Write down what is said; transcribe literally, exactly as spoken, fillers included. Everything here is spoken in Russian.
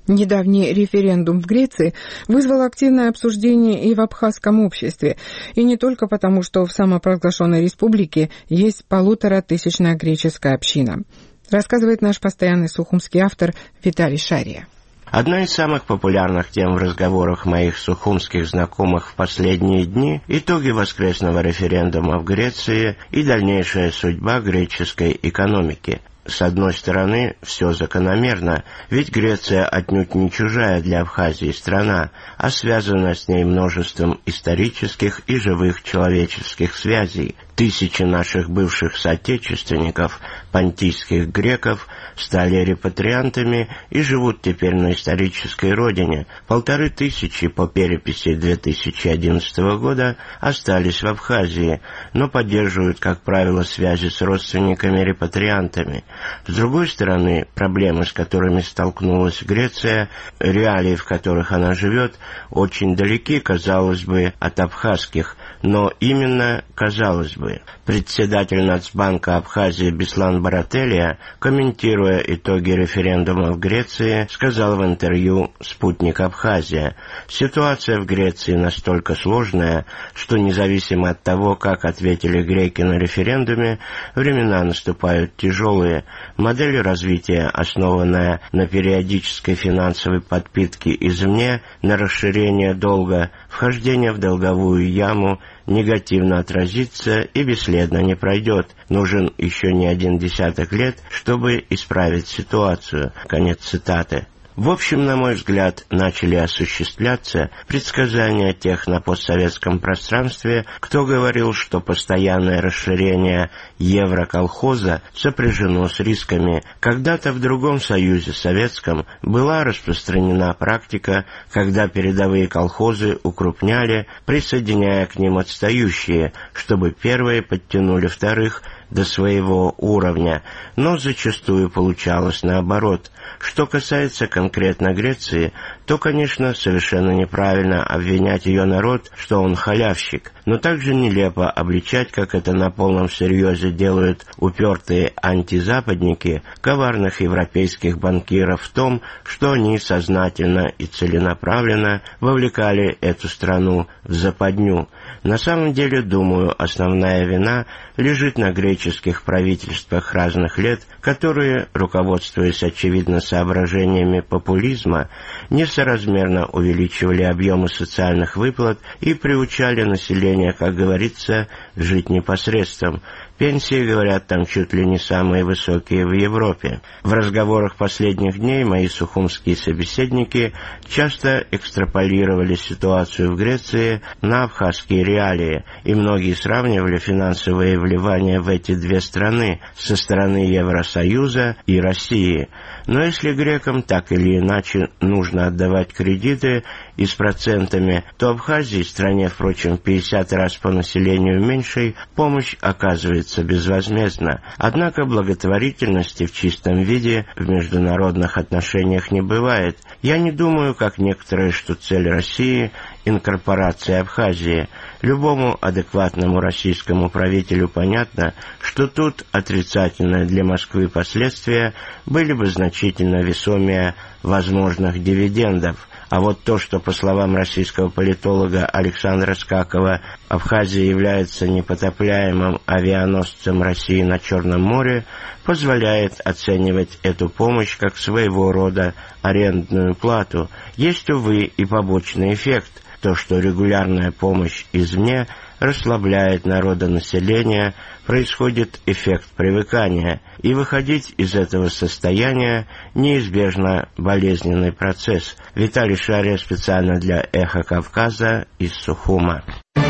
Недавний референдум в Греции вызвал активное обсуждение и в абхазском обществе, и не только потому, что в самопровозглашенной республике есть полуторатысячная греческая община. Рассказывает наш постоянный сухумский автор Виталий Шария. Одна из самых популярных тем в разговорах моих сухумских знакомых в последние дни – итоги воскресного референдума в Греции и дальнейшая судьба греческой экономики. С одной стороны, все закономерно, ведь Греция отнюдь не чужая для Абхазии страна, а связана с ней множеством исторических и живых человеческих связей. Тысячи наших бывших соотечественников, понтийских греков, стали репатриантами и живут теперь на исторической родине. Полторы тысячи по переписи две тысячи одиннадцатого года остались в Абхазии, но поддерживают, как правило, связи с родственниками-репатриантами. С другой стороны, проблемы, с которыми столкнулась Греция, реалии, в которых она живет, очень далеки, казалось бы, от абхазских, но именно казалось бы. Председатель Нацбанка Абхазии Беслан Барателия, комментируя итоги референдума в Греции, сказал в интервью «Спутник Абхазия», ситуация в Греции настолько сложная, что независимо от того, как ответили греки на референдуме, времена наступают тяжелые. Модель развития, основанная на периодической финансовой подпитке извне, на расширение долга, вхождение в долговую яму, негативно отразится и бесследно не пройдет. Нужен еще не один десяток лет, чтобы исправить ситуацию. Конец цитаты. В общем, на мой взгляд, начали осуществляться предсказания тех на постсоветском пространстве, кто говорил, что постоянное расширение евроколхоза сопряжено с рисками. Когда-то в другом союзе советском была распространена практика, когда передовые колхозы укрупняли, присоединяя к ним отстающие, чтобы первые подтянули вторых до своего уровня, но зачастую получалось наоборот. Что касается конкретно Греции, то, конечно, совершенно неправильно обвинять ее народ, что он халявщик, но также нелепо обличать, как это на полном серьезе делают упертые антизападники, коварных европейских банкиров в том, что они сознательно и целенаправленно вовлекали эту страну в западню. На самом деле, думаю, основная вина лежит на греческих правительствах разных лет, которые, руководствуясь очевидно соображениями популизма, несоразмерно увеличивали объемы социальных выплат и приучали население, как говорится, жить непосредством. Пенсии, говорят, там чуть ли не самые высокие в Европе. В разговорах последних дней мои сухумские собеседники часто экстраполировали ситуацию в Греции на абхазские реалии, и многие сравнивали финансовые вливания в эти две страны со стороны Евросоюза и России. Но если грекам так или иначе нужно отдавать кредиты и с процентами, то Абхазии, стране, впрочем, в пятьдесят раз по населению меньшей, помощь оказывается безвозмездно. Однако благотворительности в чистом виде в международных отношениях не бывает. Я не думаю, как некоторые, что цель России – инкорпорация Абхазии. Любому адекватному российскому правителю понятно, что тут отрицательные для Москвы последствия были бы значительно весомее возможных дивидендов. А вот то, что, по словам российского политолога Александра Скакова, Абхазия является непотопляемым авианосцем России на Черном море, позволяет оценивать эту помощь как своего рода арендную плату. Есть, увы, и побочный эффект – то, что регулярная помощь извне расслабляет народонаселение, происходит эффект привыкания, и выходить из этого состояния неизбежно болезненный процесс. Виталий Шария специально для «Эхо Кавказа» из Сухума.